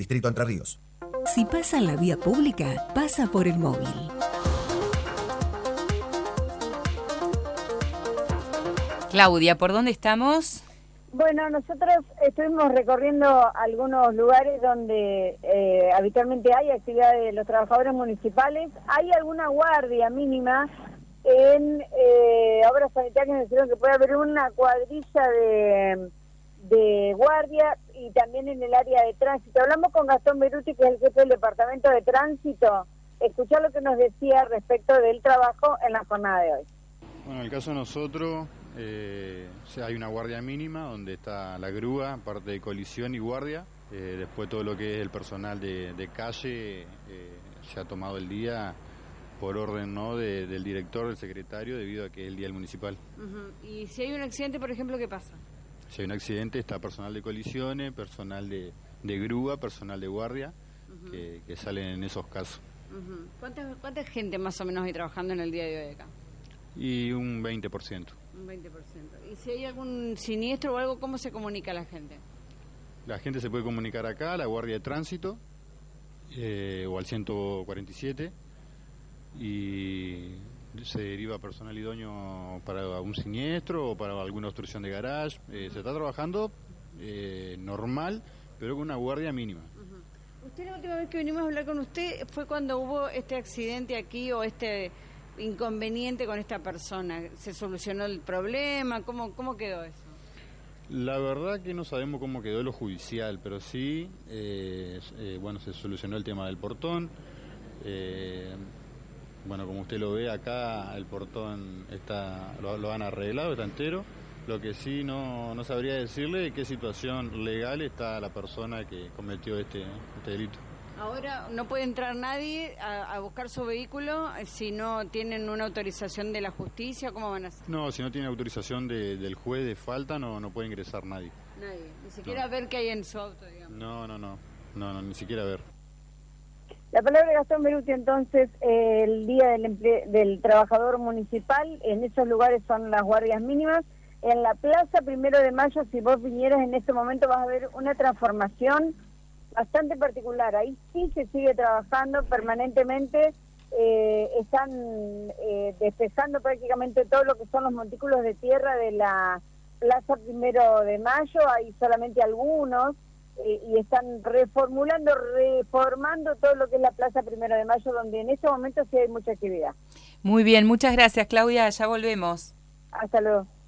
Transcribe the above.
Distrito Entre Ríos. Si pasa en la vía pública, pasa por el móvil. Claudia, ¿por dónde estamos? Bueno, nosotros estuvimos recorriendo algunos lugares donde habitualmente hay actividad de los trabajadores municipales. Hay alguna guardia mínima en obras sanitarias, nos dijeron que puede haber una cuadrilla de guardia y también en el área de tránsito. Hablamos con Gastón Beruti, que es el jefe del departamento de tránsito. Escuchar lo que nos decía respecto del trabajo en la jornada de hoy. Bueno, en el caso de nosotros, hay una guardia mínima donde está la grúa, parte de colisión y guardia. Después todo lo que es el personal de calle se ha tomado el día por orden, ¿no?, del director, del secretario, debido a que es el día del municipal. Y si hay un accidente, por ejemplo, ¿qué pasa? Si hay un accidente, está personal de colisiones, personal de grúa, personal de guardia, que salen en esos casos. ¿Cuánta gente más o menos hay trabajando en el día de hoy acá? Y un 20%. Un 20%. ¿Y si hay algún siniestro o algo, cómo se comunica la gente? La gente se puede comunicar acá, a la Guardia de Tránsito, o al 147, y se deriva personal idóneo para un siniestro o para alguna obstrucción de garage. Se está trabajando normal, pero con una guardia mínima. Usted, la última vez que vinimos a hablar con usted fue cuando hubo este accidente aquí o este inconveniente con esta persona. ¿Se solucionó el problema? ¿Cómo quedó eso? La verdad que no sabemos cómo quedó lo judicial, pero sí, bueno, se solucionó el tema del portón. Bueno, como usted lo ve acá, el portón lo han arreglado, está entero. Lo que sí no sabría decirle es qué situación legal está la persona que cometió este delito. Ahora no puede entrar nadie a buscar su vehículo si no tienen una autorización de la justicia. ¿Cómo van a hacer? No, si no tiene autorización del juez de falta, no puede ingresar nadie. Nadie, ni siquiera ver qué hay en su auto, digamos. No, ni siquiera ver. La palabra de Gastón Beruti, entonces, el día del trabajador municipal, en esos lugares son las guardias mínimas. En la Plaza 1 de Mayo, si vos vinieras en este momento, vas a ver una transformación bastante particular. Ahí sí se sigue trabajando permanentemente, están despejando prácticamente todo lo que son los montículos de tierra de la Plaza 1 de Mayo, hay solamente algunos, y están reformando todo lo que es la Plaza 1 de Mayo, donde en este momento sí hay mucha actividad. Muy bien, muchas gracias, Claudia, ya volvemos. Hasta luego.